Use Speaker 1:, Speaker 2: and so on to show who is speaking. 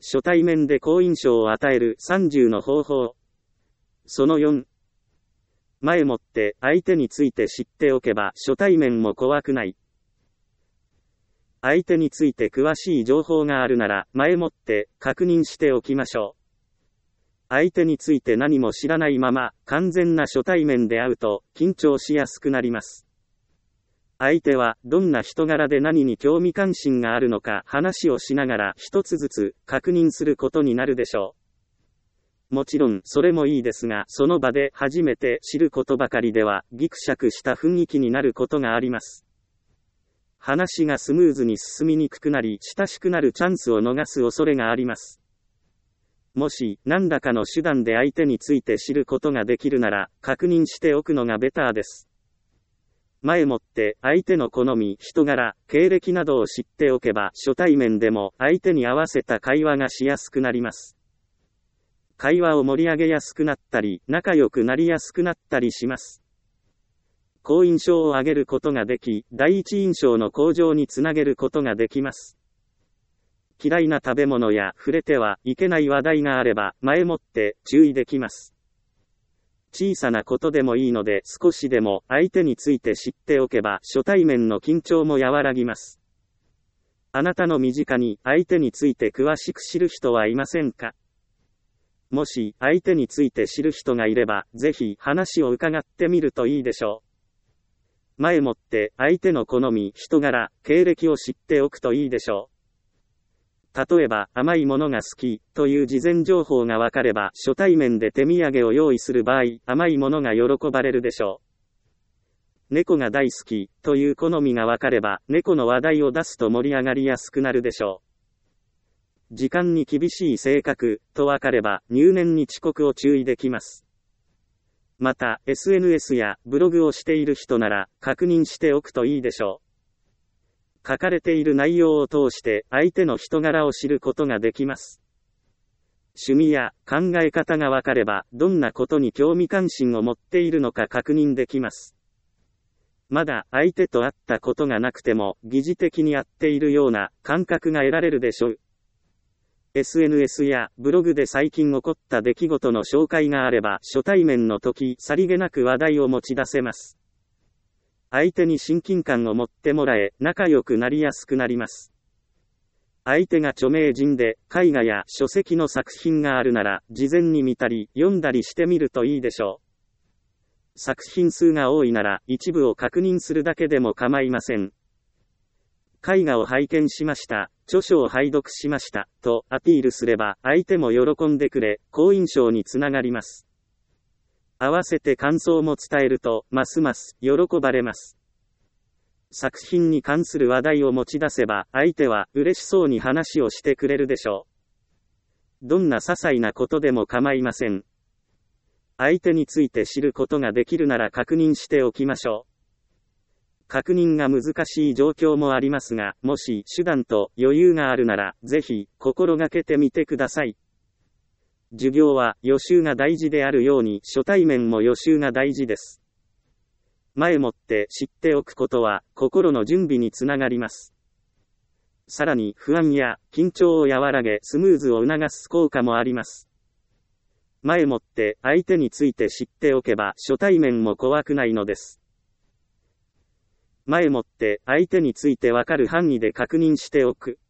Speaker 1: 初対面で好印象を与える30の方法。その4。前もって相手について知っておけば初対面も怖くない。相手について詳しい情報があるなら前もって確認しておきましょう。相手について何も知らないまま完全な初対面で会うと緊張しやすくなります。相手はどんな人柄で何に興味関心があるのか話をしながら一つずつ確認することになるでしょう。もちろんそれもいいですが、その場で初めて知ることばかりではギクシャクした雰囲気になることがあります。話がスムーズに進みにくくなり親しくなるチャンスを逃す恐れがあります。もし何らかの手段で相手について知ることができるなら確認しておくのがベターです。前もって相手の好み、人柄、経歴などを知っておけば初対面でも相手に合わせた会話がしやすくなります。会話を盛り上げやすくなったり、仲良くなりやすくなったりします。好印象を上げることができ、第一印象の向上につなげることができます。嫌いな食べ物や触れてはいけない話題があれば、前もって注意できます。小さなことでもいいので少しでも相手について知っておけば初対面の緊張も和らぎます。あなたの身近に相手について詳しく知る人はいませんか？もし相手について知る人がいれば、ぜひ話を伺ってみるといいでしょう。前もって相手の好み、人柄、経歴を知っておくといいでしょう。例えば、甘いものが好きという事前情報がわかれば、初対面で手土産を用意する場合、甘いものが喜ばれるでしょう。猫が大好きという好みがわかれば、猫の話題を出すと盛り上がりやすくなるでしょう。時間に厳しい性格とわかれば、入念に遅刻を注意できます。また、SNS やブログをしている人なら、確認しておくといいでしょう。書かれている内容を通して、相手の人柄を知ることができます。趣味や考え方がわかれば、どんなことに興味関心を持っているのか確認できます。まだ相手と会ったことがなくても、疑似的に会っているような感覚が得られるでしょう。SNS やブログで最近起こった出来事の紹介があれば、初対面の時、さりげなく話題を持ち出せます。相手に親近感を持ってもらえ、仲良くなりやすくなります。相手が著名人で、絵画や書籍の作品があるなら、事前に見たり、読んだりしてみるといいでしょう。作品数が多いなら、一部を確認するだけでも構いません。絵画を拝見しました、著書を拝読しました、とアピールすれば、相手も喜んでくれ、好印象につながります。合わせて感想も伝えると、ますます喜ばれます。作品に関する話題を持ち出せば、相手は嬉しそうに話をしてくれるでしょう。どんな些細なことでも構いません。相手について知ることができるなら確認しておきましょう。確認が難しい状況もありますが、もし手段と余裕があるなら、ぜひ心がけてみてください。授業は予習が大事であるように、初対面も予習が大事です。前もって知っておくことは、心の準備につながります。さらに不安や緊張を和らげ、スムーズを促す効果もあります。前もって相手について知っておけば、初対面も怖くないのです。前もって相手についてわかる範囲で確認しておく。